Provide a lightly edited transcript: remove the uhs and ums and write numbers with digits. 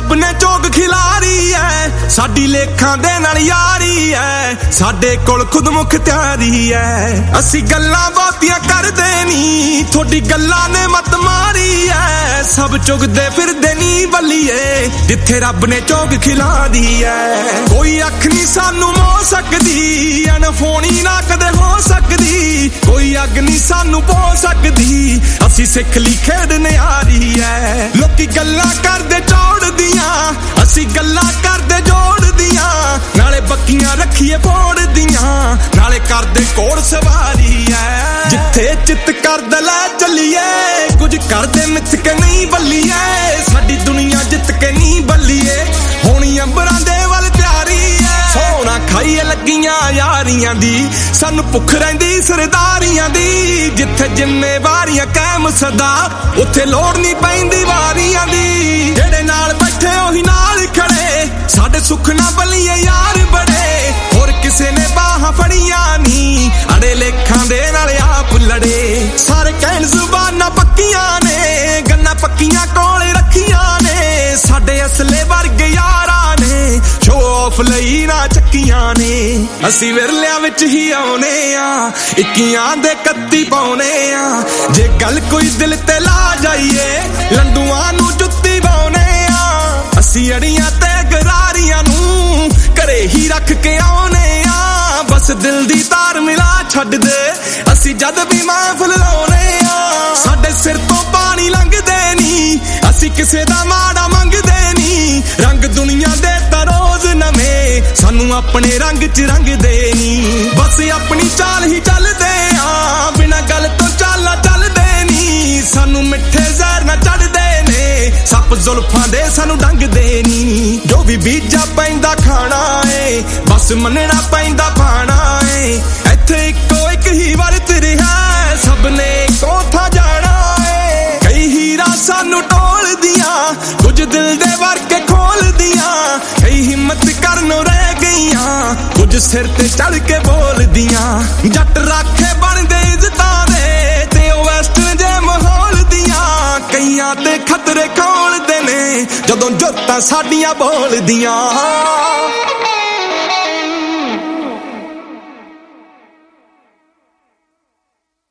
रब ने चोग खिलारी है साडी लेखां दे नाल यारी है साडे कोल खुद मुख्तियारी है असी गल्लां बहुतियां करदे नी थोड़ी गल्लां ने मत मारी है सब चुगदे फिरदे नी बल्लिए जिथे रब ने चोग खिला दी है कोई अख नहीं सानू मोह सकदी अनफोनी ना कदे हो सकदी कोई अग नहीं सानू पो सकदी असी सिख ली खेड नियारी है लोकी गल्लां करदे चौड़ दियां असी गल्लां करदे जोड़ दियां नाले बक्कियां रखिए फोड़ दियां नाले करदे कोड़ सवारी है जिथे चित करदे लै चलिए कुछ करदे मिथ के नहीं बल्लिए साडी दुनिया जित के नहीं बल्लिए होनी अंबरां दे वल प्यारी है सोना खाइए लगियां यारियां दी सानू भुख रहिंदी सरदारियां दी जिथे जिम्मेवारियां कायम सदा उत्थे लोड़ नहीं पैंदी वारियां दी जेड़े नाल बैठे ओही नाल खड़े साडे सुख ना बल्लिए यार बड़े होर किसे ने बाहां फड़ियां नी अड़े लेखां दे नाल आप लड़े सारे कहण जुबानां पक्कियां ने गन्ना पक्कियां कोल रखियां ने साडे असले वर्गे यारां ने शो ऑफ लई ना चक्कियां ने असी विरलियां विच ही आउने आ इक्कियां दे 31 पाउने आ जे गल कोई दिल ते ला जाइए लंडुआं नू जुत्ती पाउने आ असी अड़ियां ते गरारियां नू घरे ही रख के आउने आ बस दिल दी तार मिला छड्ड दे असी जद भी महफिल लाउने आ साडे सिर तो पानी लंघदे नी असी किसे दा माड़ा मंगदे नी रंग दुनिया दे ता रोज नवें सानू अपने रंग च रंग दे नी बस अपनी चाल ही चलदे आ बिना गल तो चाला चलदे नी सानू मिठे जहर ना चढ़दे ने सप जुल्फां दे सानू डंग दे नी जो भी बीजा पैंदा खाना है बस मनना पैंदा पाना है इत्थे इक्को एक ही वरत रिहा सबने इक्को था जाना है कई हीरा सानू टोल दियां कुछ दिल दे वर्के खोल दियां कई हिम्मत करनो रह गईयां कुछ सिर ते चढ़ के बोल दियां जट राखे बनदे इज्जतां दे ते ओ वेस्टर्न जे माहौल दियां कईयां ते खतरे खोल दे ने जदों जोतां साडियां बोल दियां